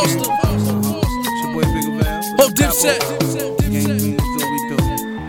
Foster. It's your boy Bigger Val. Oh, Dipset. Gang is all we do.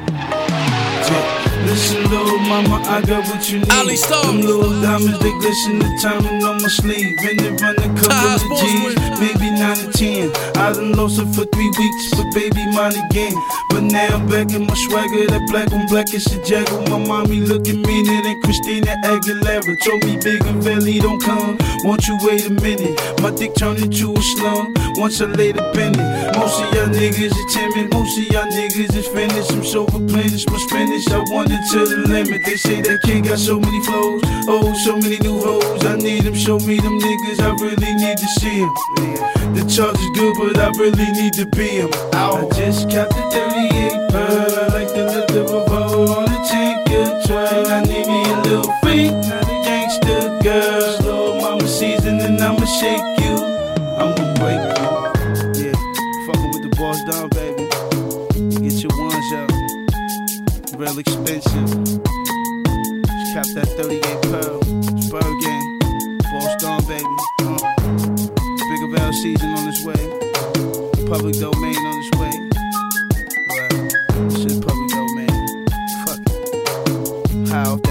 Listen, little mama, I got what you need. Ali Star. Them little diamonds, they glisten, the timing on my sleeve. And they run a couple of G's, maybe 9 or 10. I done lost it for 3 weeks, but baby, mine again. But now I'm back in my swagger, that black on black is a jagger. My mommy looking meaner than Christina Aguilera. Told me Bigger Valley don't come, won't you wait a minute? My dick turned into a slum, once I laid up in it. Most of y'all niggas are timid, most of y'all niggas is finished. I'm so replenished, my spinach, I want it to the limit. They say that kid got so many flows, oh, so many new hoes. I need them, show me them niggas, I really need to see them. The charge is good, but I really need to be him. I just capped the 38 pearl, I like to let the revolver on the tinker twirl. I need me a little freak, not a gangster girl. Slow mama season and I'ma shake you, I'ma break you. Yeah, fucking with the boss down, baby. Get your ones out, real expensive. Just cap that 38 pearl, Spur gang, boss down, baby. Bigger Val season on its way, public domain on its way. Right, shit public domain. Fuck it. How?